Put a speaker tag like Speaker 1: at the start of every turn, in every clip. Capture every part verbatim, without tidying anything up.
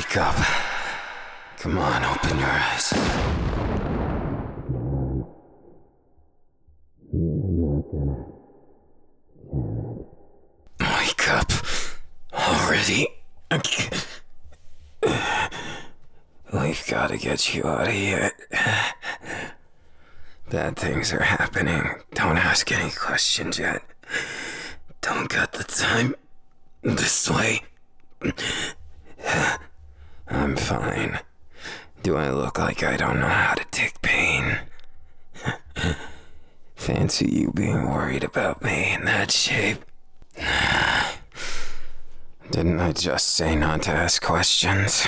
Speaker 1: Wake up. Come on, open your eyes. Wake up. Already. We've got to get you out of here. Bad things are happening. Don't ask any questions yet. Don't got the time. This way. I'm fine. Do I look like I don't know how to take pain? Fancy you being worried about me in that shape? Didn't I just say not to ask questions?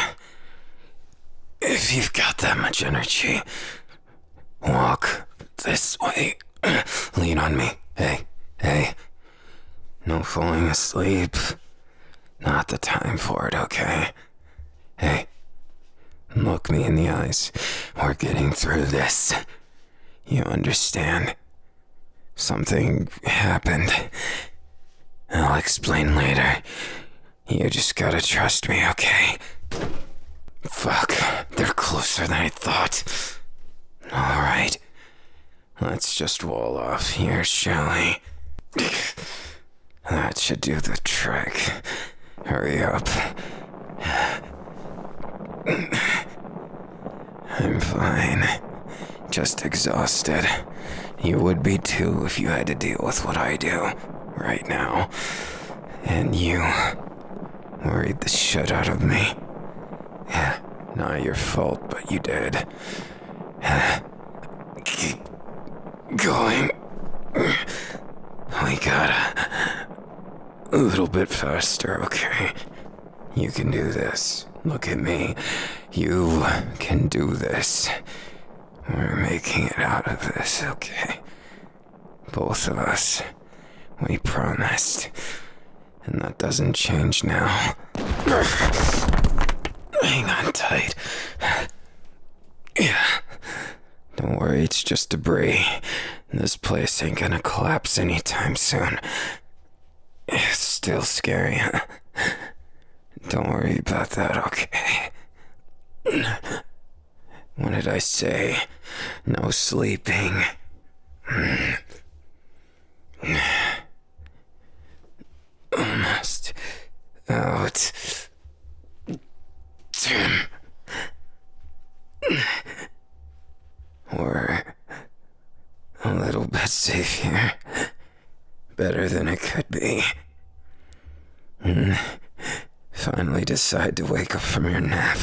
Speaker 1: If you've got that much energy, walk this way. Lean on me. Hey, hey. No falling asleep. Not the time for it, okay? Hey, look me in the eyes. We're getting through this. You understand? Something happened. I'll explain later. You just gotta trust me, okay? Fuck, they're closer than I thought. Alright, let's just wall off here, shall we? That should do the trick. Hurry up. I'm fine. Just exhausted. You would be too if you had to deal with what I do right now. And you worried the shit out of me. Yeah, not your fault, but you did. Keep going. We gotta... A little bit faster, okay? You can do this. Look at me. You can do this. We're making it out of this, okay? Both of us. We promised. And that doesn't change now. Hang on tight. Yeah. Don't worry, it's just debris. This place ain't gonna collapse anytime soon. It's still scary, huh? Don't worry about that, okay? What did I say? No sleeping. Almost out. We're a little bit safe here. Better than it could be. Mm. Finally decide to wake up from your nap.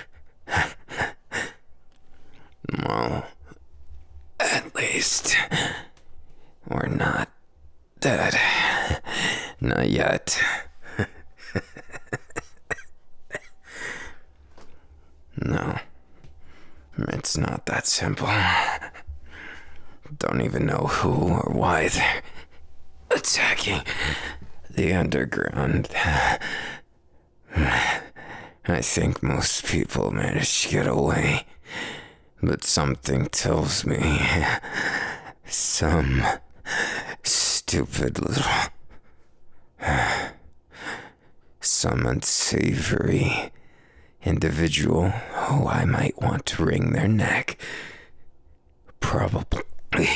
Speaker 1: Well, at least we're not dead. Not yet. No, it's not that simple. Don't even know who or why they're attacking the underground. I think most people manage to get away, but something tells me some stupid little, some unsavory individual who I might want to wring their neck probably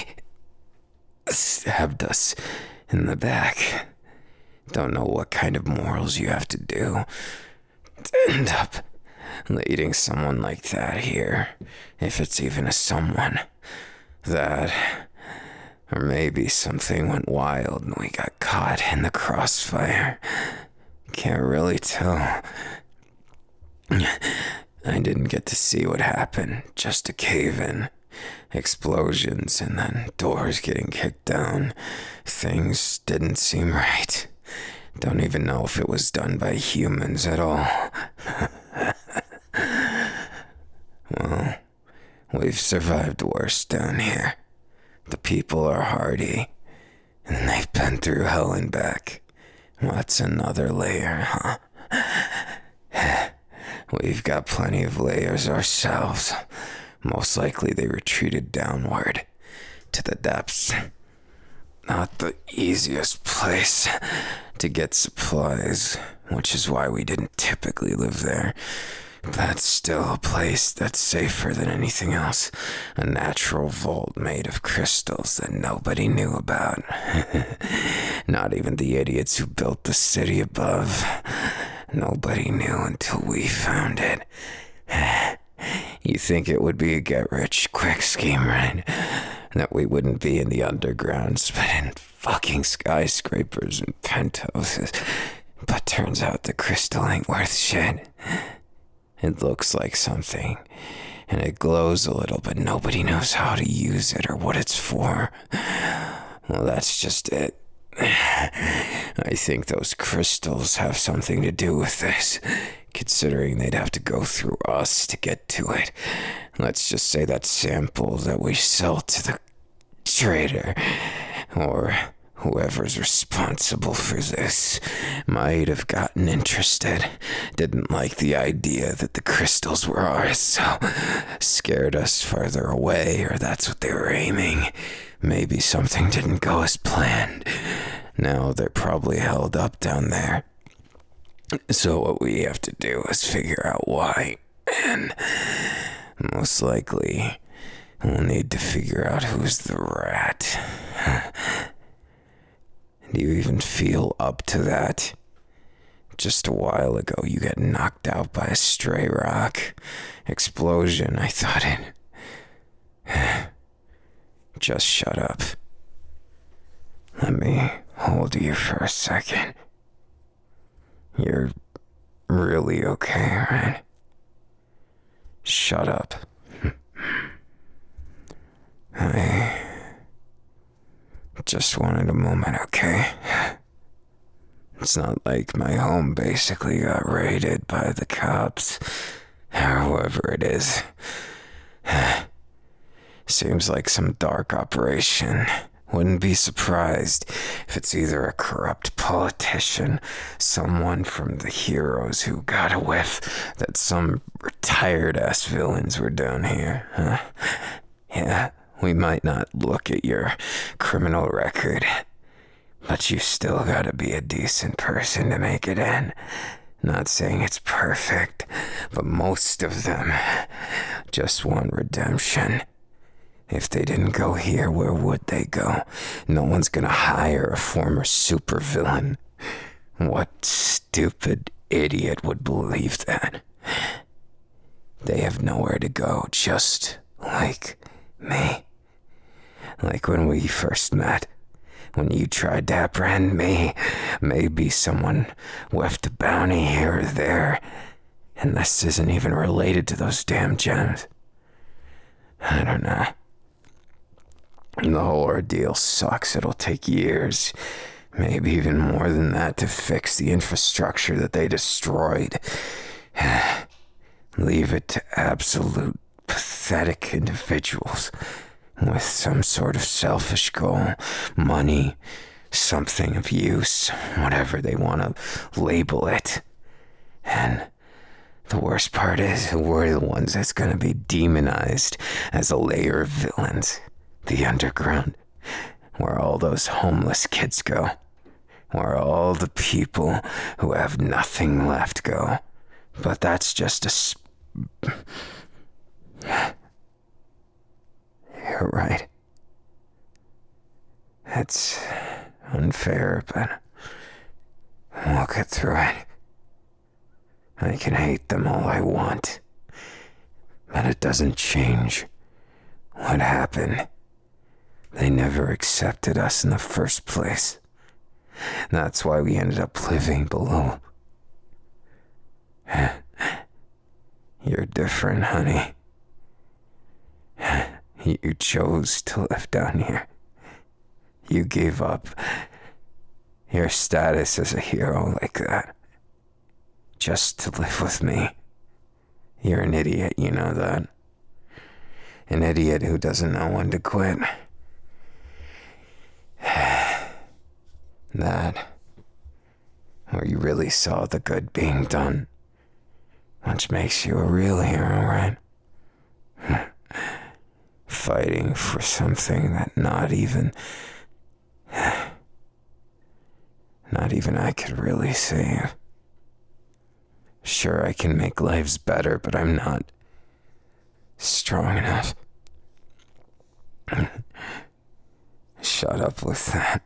Speaker 1: stabbed us in the back. Don't know what kind of morals you have to do to end up leading someone like that here, if it's even a someone. That, or maybe something went wild and we got caught in the crossfire. Can't really tell. I didn't get to see what happened, just a cave-in. Explosions and then doors getting kicked down. Things didn't seem right. Don't even know if it was done by humans at all. Well, we've survived worse down here. The people are hardy, and they've been through hell and back. What's another layer, huh? We've got plenty of layers ourselves. Most likely they retreated downward, to the depths. Not the easiest place to get supplies, which is why we didn't typically live there. That's still a place that's safer than anything else. A natural vault made of crystals that nobody knew about. Not even the idiots who built the city above. Nobody knew until we found it. You think it would be a get-rich-quick scheme, right? That we wouldn't be in the undergrounds, but in fucking skyscrapers and penthouses. But turns out the crystal ain't worth shit. It looks like something, and it glows a little, but nobody knows how to use it or what it's for. Well, that's just it. I think those crystals have something to do with this, considering they'd have to go through us to get to it. Let's just say that sample that we sell to the trader, or whoever's responsible for this, might have gotten interested. Didn't like the idea that the crystals were ours, so scared us farther away, or that's what they were aiming. Maybe something didn't go as planned. Now they're probably held up down there. So what we have to do is figure out why, and most likely we'll need to figure out who's the rat. Do you even feel up to that? Just a while ago, you got knocked out by a stray rock. Explosion, I thought it. Just shut up. Let me hold you for a second. You're really okay, right? Shut up. I just wanted a moment, okay? It's not like my home basically got raided by the cops, or whoever it is. Seems like some dark operation. Wouldn't be surprised if it's either a corrupt politician, someone from the heroes who got a whiff that some retired-ass villains were down here, huh? Yeah, we might not look at your criminal record, but you still gotta be a decent person to make it in. Not saying it's perfect, but most of them just want redemption. If they didn't go here, where would they go? No one's gonna hire a former supervillain. What stupid idiot would believe that? They have nowhere to go, just like me. Like when we first met. When you tried to apprehend me, maybe someone whiffed a bounty here or there. And this isn't even related to those damn gems. I don't know. The whole ordeal sucks. It'll take years, maybe even more than that, to fix the infrastructure that they destroyed. Leave it to absolute pathetic individuals with some sort of selfish goal, money, something of use, whatever they want to label it. And the worst part is, we're the ones that's going to be demonized as a layer of villains. The underground, where all those homeless kids go, where all the people who have nothing left go. But that's just a... Sp- You're right. It's unfair, but we'll get through it. I can hate them all I want, but it doesn't change what happened. They never accepted us in the first place. That's why we ended up living below. You're different, honey. You chose to live down here. You gave up your status as a hero like that, just to live with me. You're an idiot, you know that. An idiot who doesn't know when to quit. That, or you really saw the good being done, which makes you a real hero, right? Fighting for something that not even, not even I could really save. Sure, I can make lives better, but I'm not strong enough. Shut up with that.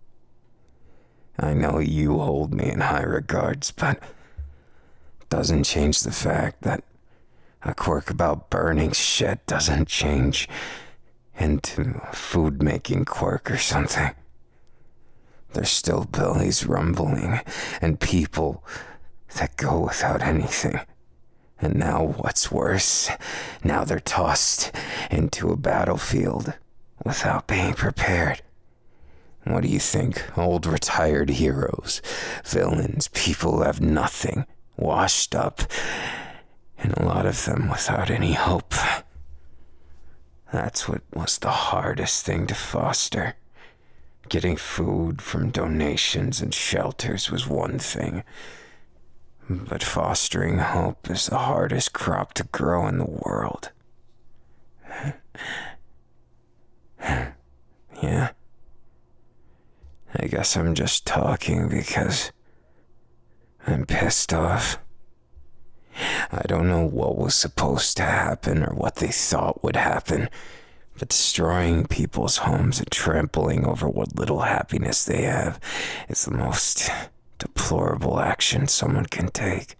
Speaker 1: I know you hold me in high regards, but it doesn't change the fact that a quirk about burning shit doesn't change into a food-making quirk or something. There's still bellies rumbling and people that go without anything. And now what's worse, now they're tossed into a battlefield without being prepared. What do you think? Old retired heroes, villains, people who have nothing, washed up, and a lot of them without any hope. That's what was the hardest thing to foster. Getting food from donations and shelters was one thing, but fostering hope is the hardest crop to grow in the world. Yeah. I guess I'm just talking because I'm pissed off. I don't know what was supposed to happen or what they thought would happen, but destroying people's homes and trampling over what little happiness they have is the most deplorable action someone can take.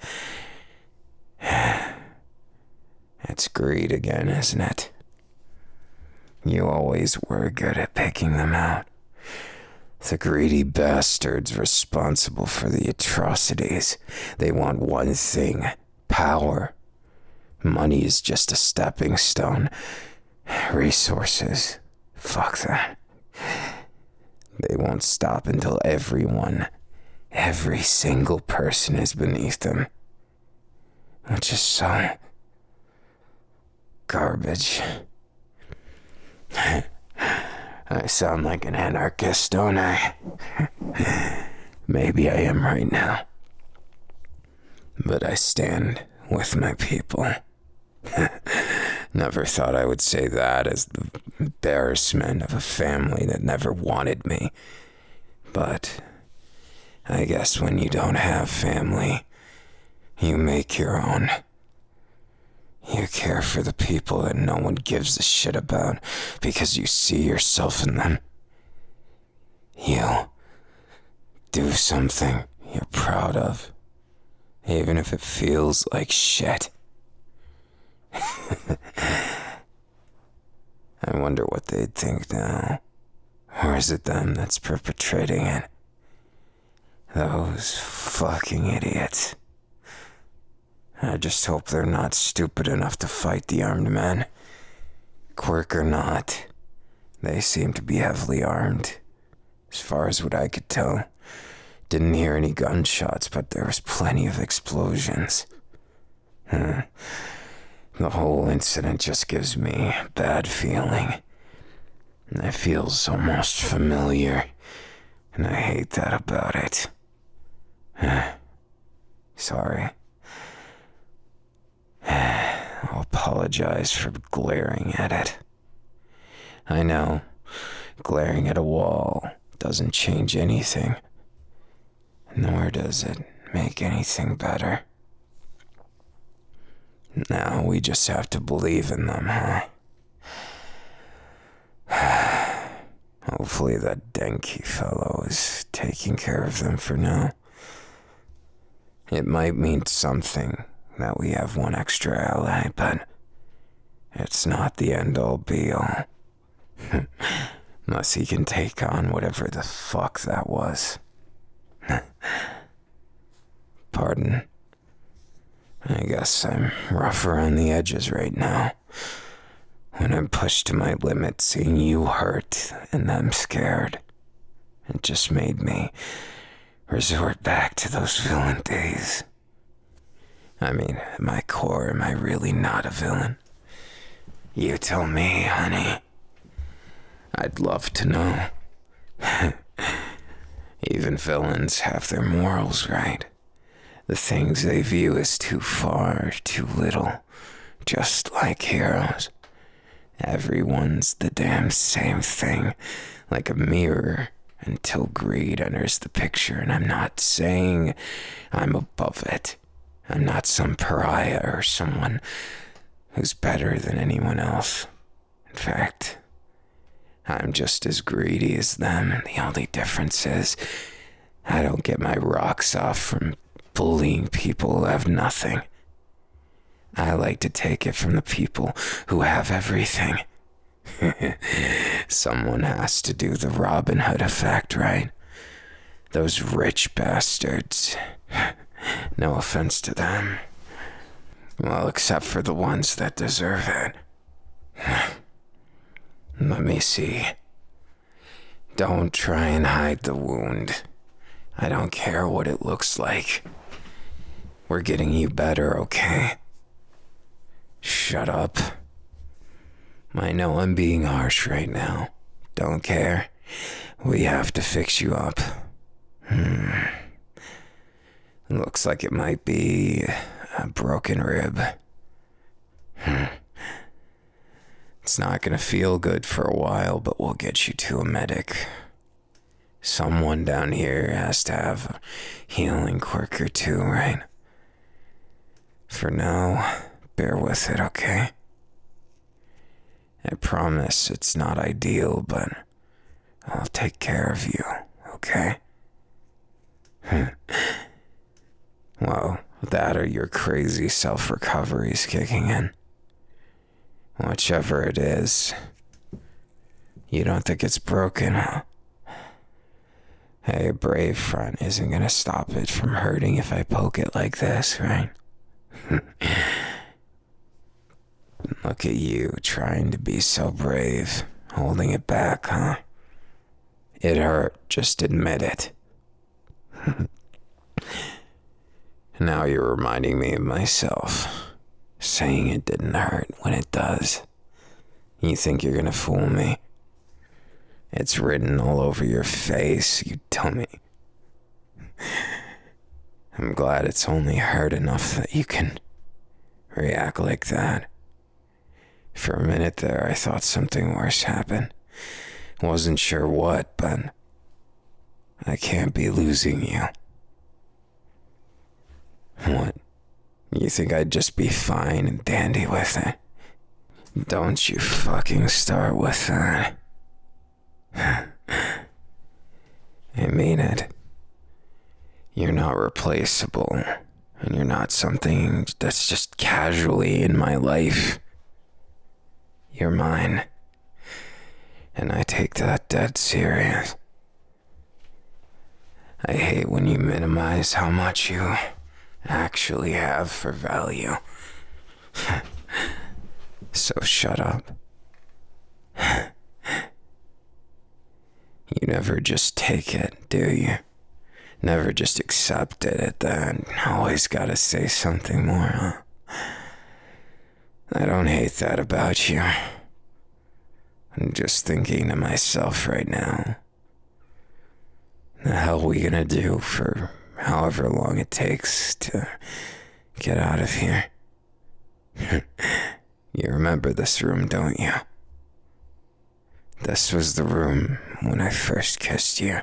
Speaker 1: It's greed again, isn't it? You always were good at picking them out. The greedy bastards responsible for the atrocities. They want one thing: power. Money is just a stepping stone. Resources. Fuck that. They won't stop until everyone, every single person is beneath them. Which is so garbage. I sound like an anarchist, don't I? Maybe I am right now. But I stand with my people. Never thought I would say that as the embarrassment of a family that never wanted me. But I guess when you don't have family, you make your own. You care for the people that no one gives a shit about because you see yourself in them. You do something you're proud of, even if it feels like shit. I wonder what they'd think now. Or is it them that's perpetrating it? Those fucking idiots. I just hope they're not stupid enough to fight the armed men. Quirk or not, they seem to be heavily armed. As far as what I could tell. Didn't hear any gunshots, but there was plenty of explosions. Huh. The whole incident just gives me a bad feeling. It feels almost familiar, and I hate that about it. Sorry. I'll apologize for glaring at it. I know, glaring at a wall doesn't change anything, nor does it make anything better. Now we just have to believe in them, huh? Hopefully that Denki fellow is taking care of them for now. It might mean something that we have one extra ally, but it's not the end-all be-all. Unless he can take on whatever the fuck that was. Pardon. I guess I'm rough around the edges right now. When I'm pushed to my limit, seeing you hurt and them scared, it just made me resort back to those villain days. I mean, at my core, am I really not a villain? You tell me, honey. I'd love to know. Even villains have their morals, right? The things they view as too far, too little, just like heroes. Everyone's the damn same thing, like a mirror, until greed enters the picture, and I'm not saying I'm above it. I'm not some pariah or someone who's better than anyone else. In fact, I'm just as greedy as them, and the only difference is I don't get my rocks off from bullying people who have nothing. I like to take it from the people who have everything. Someone has to do the Robin Hood effect, right? Those rich bastards. No offense to them. Well, except for the ones that deserve it. Let me see. Don't try and hide the wound. I don't care what it looks like. We're getting you better, okay? Shut up. I know I'm being harsh right now. Don't care. We have to fix you up. Hmm. Looks like it might be a broken rib. Hmm. It's not gonna feel good for a while, but we'll get you to a medic. Someone down here has to have a healing quirk or two, right? For now, bear with it, okay? I promise it's not ideal, but I'll take care of you, okay? Well, that or your crazy self-recovery's kicking in. Whichever it is, you don't think it's broken, huh? Hey, a brave front isn't gonna stop it from hurting if I poke it like this, right? Look at you, trying to be so brave, holding it back, huh? It hurt, just admit it. Now you're reminding me of myself, saying it didn't hurt when it does. You think you're gonna fool me? It's written all over your face, you dummy. I'm glad it's only hurt enough that you can react like that. For a minute there, I thought something worse happened. Wasn't sure what, but I can't be losing you. What? You think I'd just be fine and dandy with it? Don't you fucking start with that. I mean it. You're not replaceable, and you're not something that's just casually in my life. You're mine, and I take that dead serious. I hate when you minimize how much you actually have for value. So shut up. You never just take it, do you? Never just accept it at that. Always gotta say something more, huh? I don't hate that about you. I'm just thinking to myself right now, the hell are we gonna do for however long it takes to get out of here? You remember this room, don't you? This was the room when I first kissed you.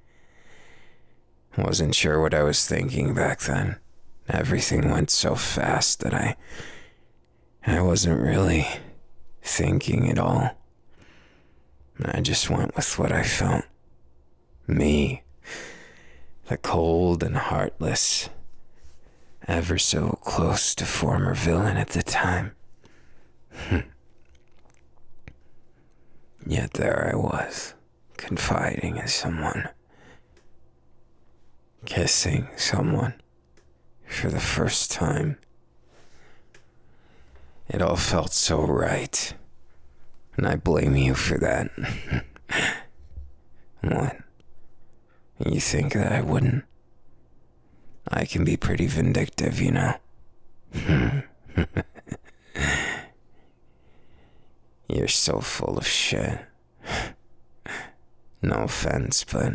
Speaker 1: Wasn't sure what I was thinking back then. Everything went so fast that I... I wasn't really thinking at all. I just went with what I felt. Me. The cold and heartless. Ever so close to former villain at the time. Yet there I was, confiding in someone. Kissing someone for the first time. It all felt so right, and I blame you for that. What? You think that I wouldn't? I can be pretty vindictive, you know. You're so full of shit. No offense, but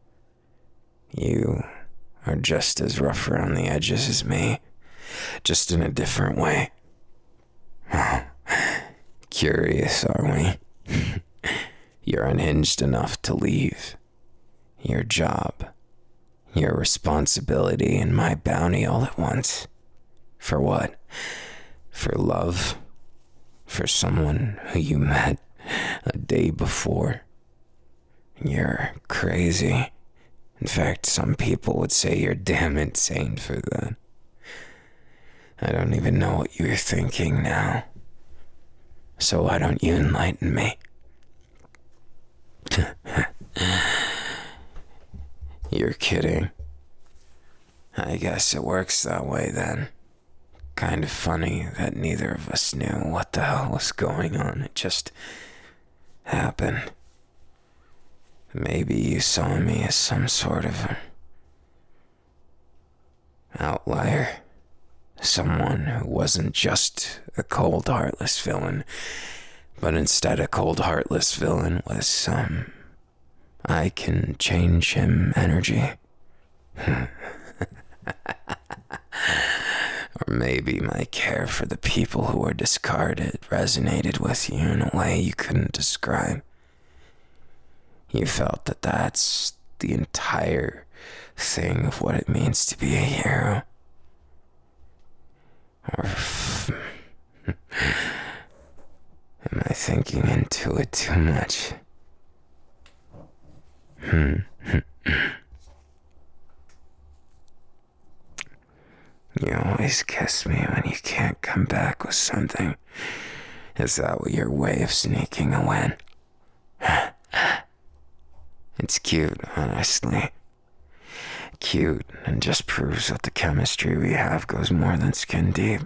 Speaker 1: you are just as rough around the edges as me, just in a different way. Curious, are we? You're unhinged enough to leave your job, your responsibility, and my bounty all at once. For what? For love? For someone who you met a day before? You're crazy. In fact, some people would say you're damn insane for that. I don't even know what you're thinking now. So why don't you enlighten me? You're kidding. I guess it works that way then. Kind of funny that neither of us knew what the hell was going on. It just happened. Maybe you saw me as some sort of an outlier. Someone who wasn't just a cold, heartless villain, but instead a cold, heartless villain with some I can change him energy. Or maybe my care for the people who were discarded resonated with you in a way you couldn't describe. You felt that that's the entire thing of what it means to be a hero. Or am I thinking into it too much? Hmm. You always kiss me when you can't come back with something. Is that your way of sneaking a win? It's cute, honestly. Cute, and just proves that the chemistry we have goes more than skin deep.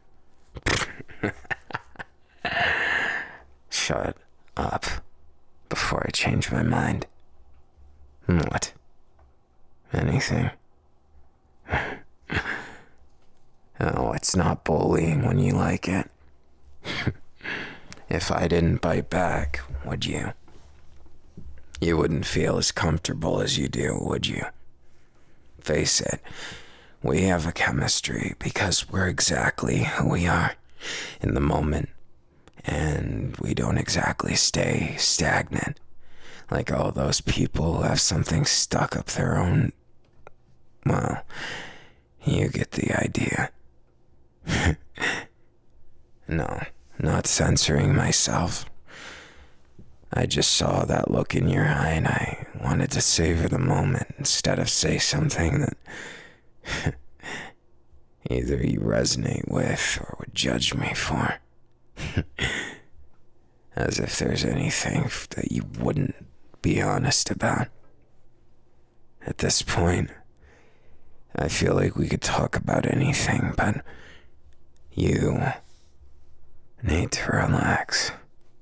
Speaker 1: Shut up before I change my mind. What? Anything? Oh, it's not bullying when you like it. If I didn't bite back, would you? You wouldn't feel as comfortable as you do, would you? Face it, we have a chemistry because we're exactly who we are in the moment, and we don't exactly stay stagnant like all those people who have something stuck up their own. Well, you get the idea. No, not censoring myself. I just saw that look in your eye and I wanted to savor the moment instead of say something that either you resonate with or would judge me for. As if there's anything that you wouldn't be honest about. At this point, I feel like we could talk about anything, but you need to relax.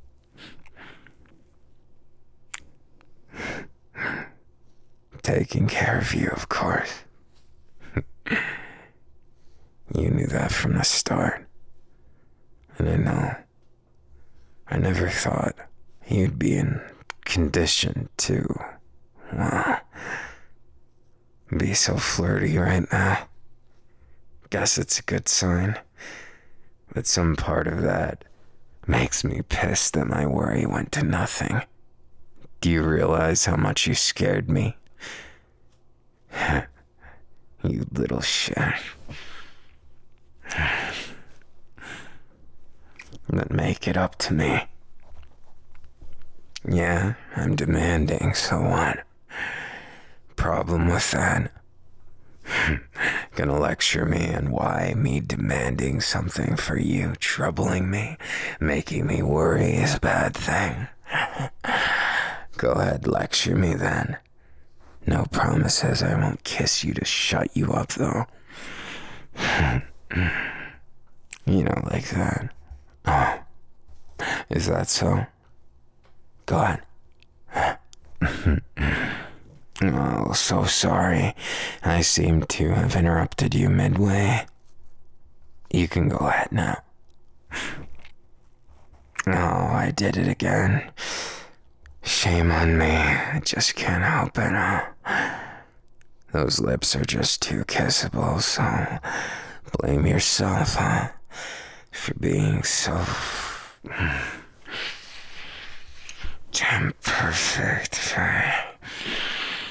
Speaker 1: Taking care of you, of course. You knew that from the start. And I know. I never thought you'd be in condition to, well, be so flirty right now. Guess it's a good sign. But some part of that makes me pissed that my worry went to nothing. Do you realize how much you scared me? You little shit. Then make it up to me. Yeah, I'm demanding, so what? Problem with that? Gonna lecture me on why me demanding something for you, troubling me, making me worry is a bad thing. Go ahead, lecture me then. No promises, I won't kiss you to shut you up, though. You know, like that. Oh, is that so? Go ahead. Oh, so sorry. I seem to have interrupted you midway. You can go ahead now. Oh, I did it again. Shame on me. I just can't help it. Huh? Those lips are just too kissable, so blame yourself, huh? For being so damn perfect.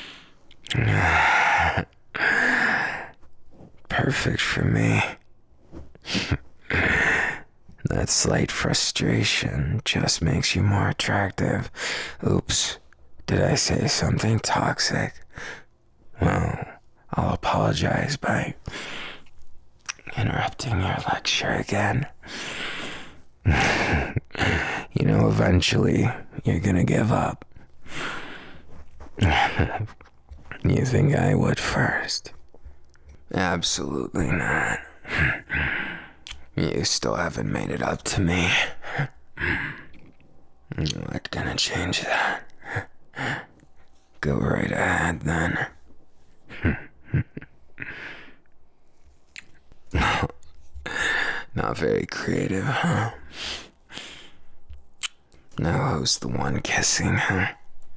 Speaker 1: Perfect for me. That slight frustration just makes you more attractive. Oops, did I say something toxic? Well, I'll apologize by interrupting your lecture again. You know, eventually, you're gonna give up. You think I would first? Absolutely not. You still haven't made it up to me. I'm not gonna change that. Go right ahead, then. Not very creative, huh? Now who's the one kissing, huh?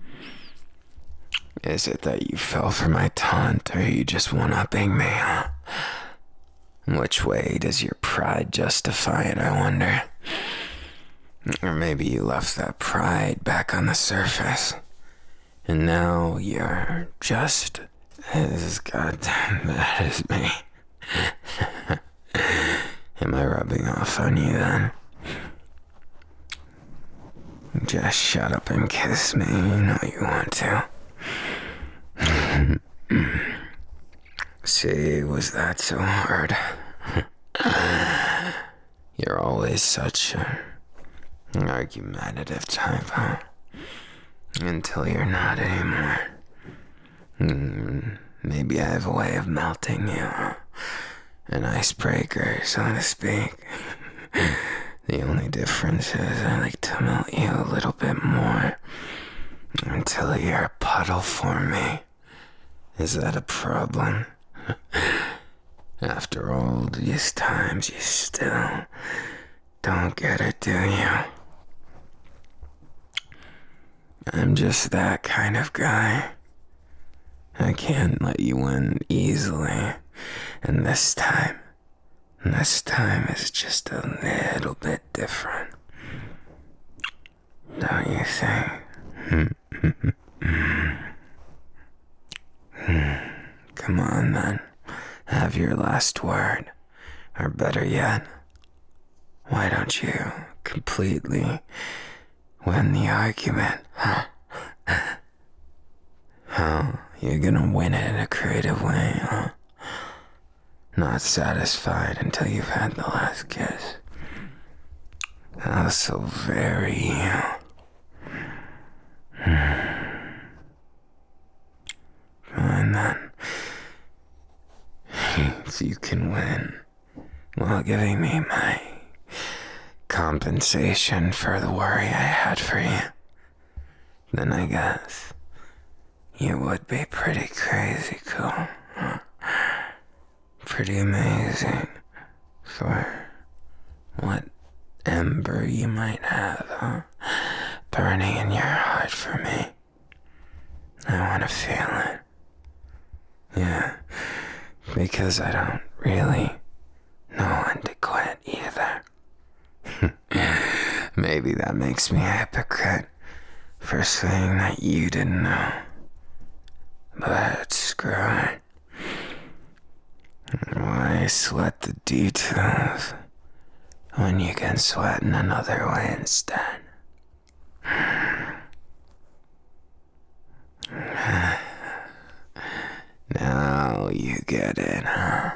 Speaker 1: Is it that you fell for my taunt, or are you just one-upping me, huh? Which way does your pride justify it, I wonder? Or maybe you left that pride back on the surface, and now you're just as goddamn bad as me. Am I rubbing off on you then? Just shut up and kiss me, you know you want to. See, was that so hard? You're always such an argumentative type, huh? Until you're not anymore. Mm, maybe I have a way of melting you, huh? An icebreaker, so to speak. The only difference is I like to melt you a little bit more until you're a puddle for me. Is that a problem? After all these times, you still don't get it, do you? I'm just that kind of guy. I can't let you win easily. And this time, this time is just a little bit different. Don't you think? Come on, then. Have your last word. Or better yet, why don't you completely win the argument, huh? How? You're gonna win it in a creative way, huh? Not satisfied until you've had the last kiss. How so very... Fine then. If you can win while giving me my compensation for the worry I had for you, then I guess you would be pretty crazy cool. Huh? Pretty amazing for what ember you might have, huh? Burning in your heart for me. I want to feel it. Yeah, because I don't really know when to quit either. Maybe that makes me a hypocrite for saying that you didn't know. But screw it. Why sweat the details when you can sweat in another way instead? Now you get it, huh?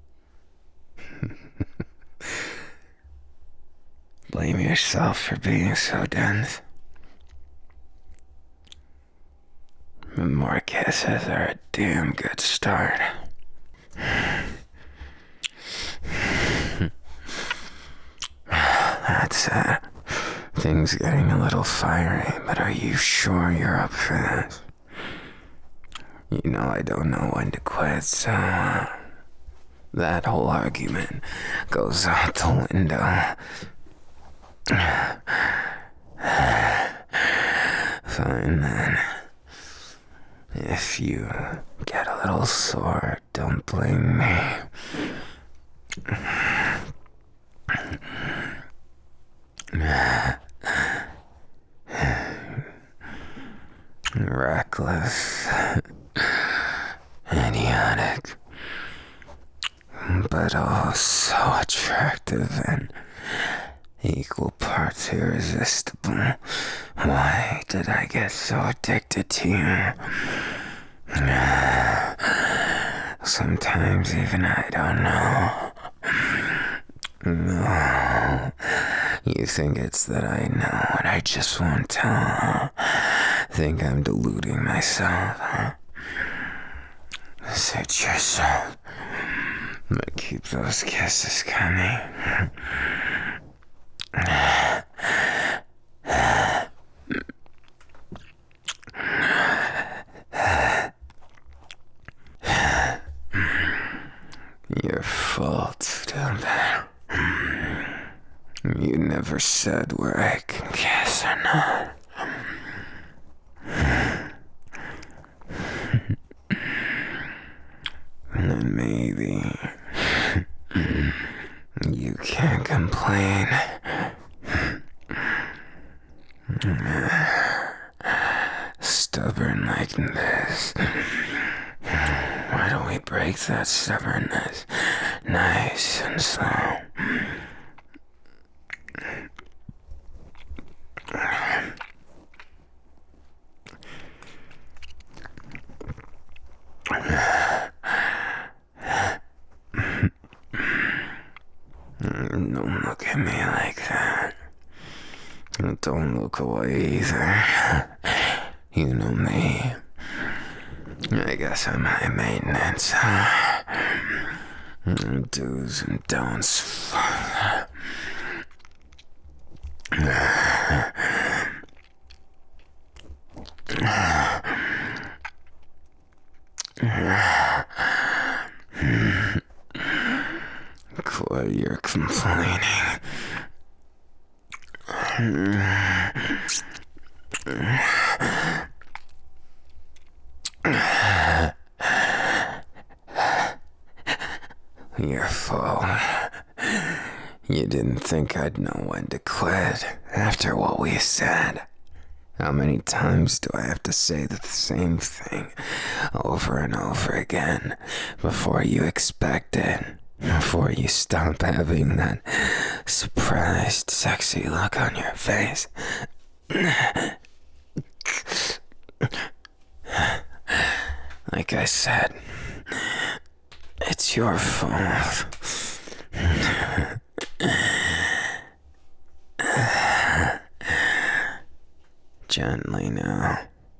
Speaker 1: Blame yourself for being so dense. More kisses are a damn good start. That's it. Things getting a little fiery, but are you sure you're up for this? You know I don't know when to quit, so uh, that whole argument goes out the window. Fine then. If you get a little sore, don't blame me. Reckless, idiotic, but oh, so attractive and equal parts irresistible. Why did I get so addicted to you? Sometimes even I don't know. No. You think it's that I know and I just won't tell. Think I'm deluding myself, huh? Suit yourself. But keep those kisses coming. Your fault, Dylan. You never said where I can kiss or not. And then maybe you can't complain. Stubborn like this. Why don't we break that stubbornness nice and slow? Don't look at me like that. Don't look away either. You know me. I guess I'm high maintenance, huh? Do's and don'ts. Quit your complaining. Your fault. You didn't think I'd know when to quit after what we said. How many times do I have to say the same thing over and over again before you expect it? Before you stop having that surprised, sexy look on your face? Like I said, it's your fault. Gently now.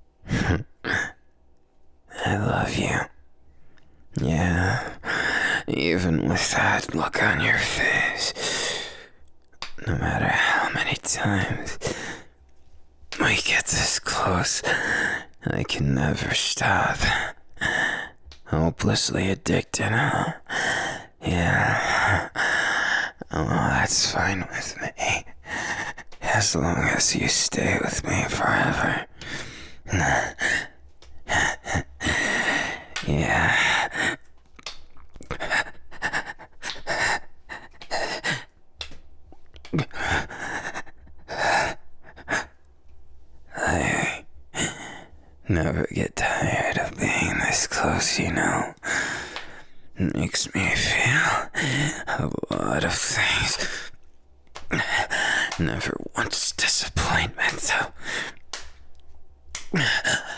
Speaker 1: I love you. Yeah, even with that look on your face. No matter how many times we get this close, I can never stop. Hopelessly addicted, huh? Yeah. Oh, that's fine with me. As long as you stay with me forever. Yeah. I never get tired of being this close, you know. It makes me feel a lot of things. Never once disappointment, though.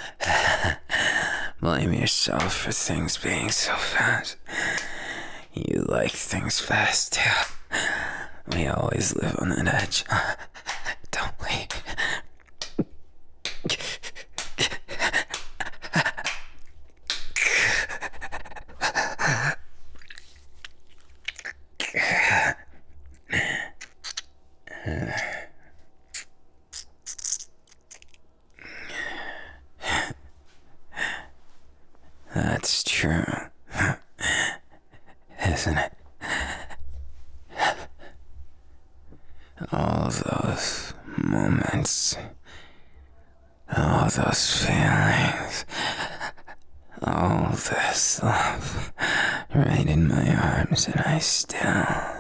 Speaker 1: Blame yourself for things being so fast. You like things fast, too. We always live on that edge, don't we? That's true, isn't it? All those moments, all those feelings, all this love right in my arms, and I still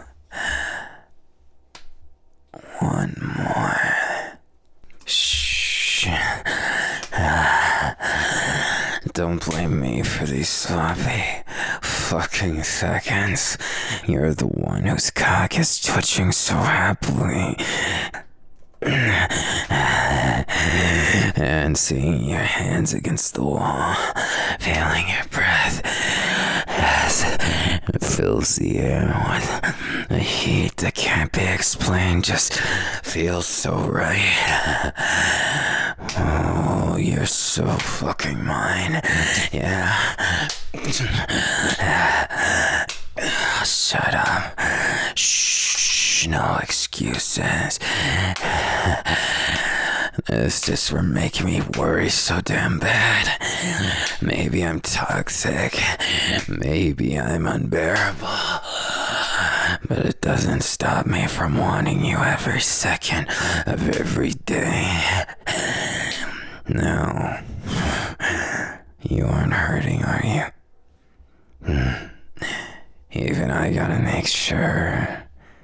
Speaker 1: want more. Shh. Don't blame me for these sloppy, fucking seconds. You're the one whose cock is twitching so happily. And seeing your hands against the wall, feeling your breath as it fills the air with a heat that can't be explained, just feels so right. Oh, you're so fucking mine. Yeah. Shut up. Shh, no excuses. This just for making me worry so damn bad. Maybe I'm toxic. Maybe I'm unbearable. But it doesn't stop me from wanting you every second of every day. No. You aren't hurting, are you? Hmm. Even I gotta make sure.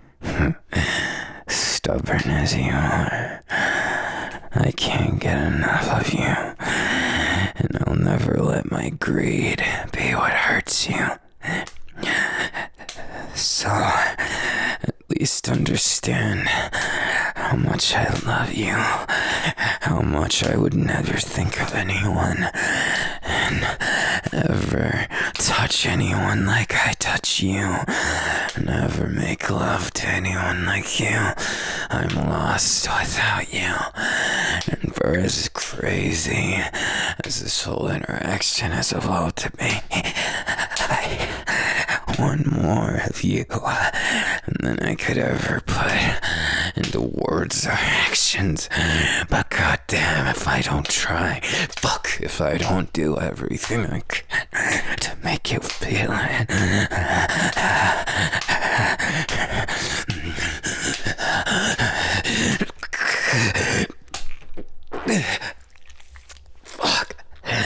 Speaker 1: Stubborn as you are, I can't get enough of you. And I'll never let my greed be what hurts you. So, at least understand how much I love you, how much I would never think of anyone and ever touch anyone like I touch you, never make love to anyone like you. I'm lost without you. And for as crazy as this whole interaction has evolved to be, I want more of you than I could ever put into words or actions. But goddamn if I don't try. Fuck if I don't do everything I can to make you feel it. Fuck.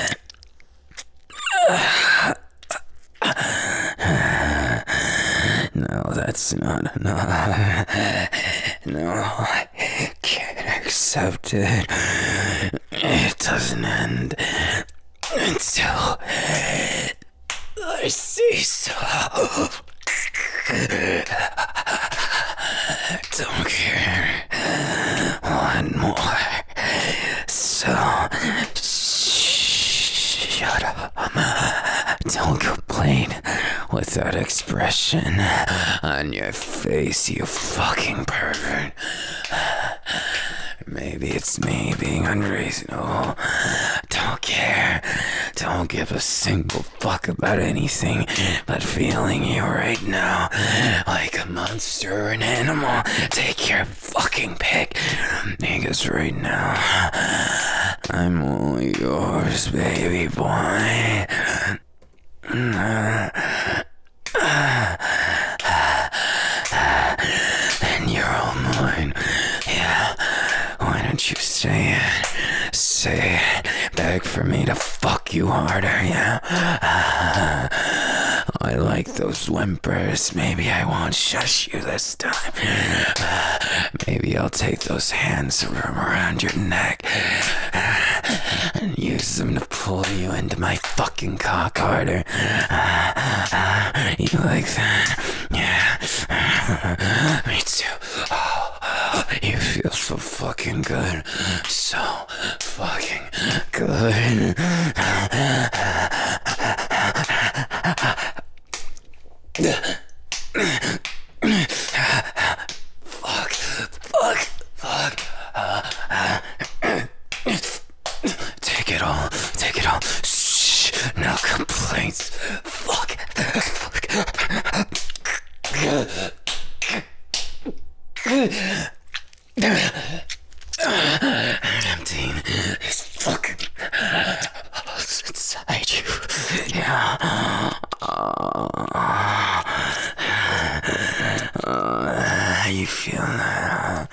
Speaker 1: No, that's not enough. No, I can't accept it. It doesn't end until I say so. Don't care. One more. So, shut up. Don't complain with that expression on your face, you fucking pervert. Maybe it's me being unreasonable. Don't care. Don't give a single fuck about anything but feeling you right now. Like a monster or an animal. Take your fucking pick. Because right now, I'm only yours, baby boy. And you're all mine. Yeah. Why don't you say it? Say it. Beg for me to fuck you harder, yeah? I like those whimpers. Maybe I won't shush you this time. Maybe I'll take those hands from around your neck and use them to pull you into my fucking cock harder. You like that? Yeah. Me too. You feel so fucking good. So fucking good. Fuck. Fuck. Fuck. Take it all. Take it all. Shh. No complaints. Fuck. Fuck. Emptying these fucking holes inside you. Yeah. Uh, uh, you feel that?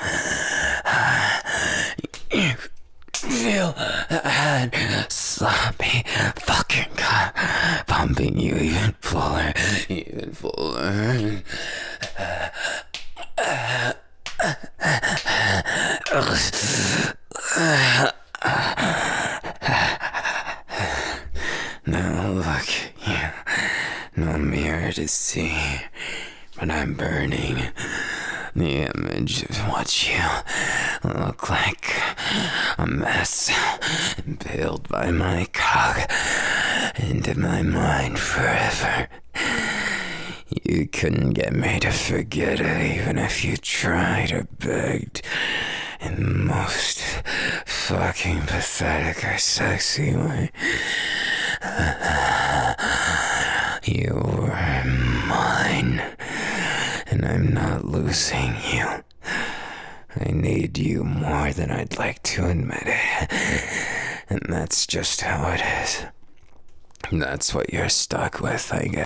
Speaker 1: You feel that sloppy fucking cock pumping you even fuller, even fuller. Now look, you know me Just watch you look like a mess impaled by my cock into my mind forever. You couldn't get me to forget it even if you tried or begged in the most fucking pathetic or sexy way. You were mine, and I'm not losing you. I need you more than I'd like to admit it, and that's just how it is. That's what you're stuck with, I guess.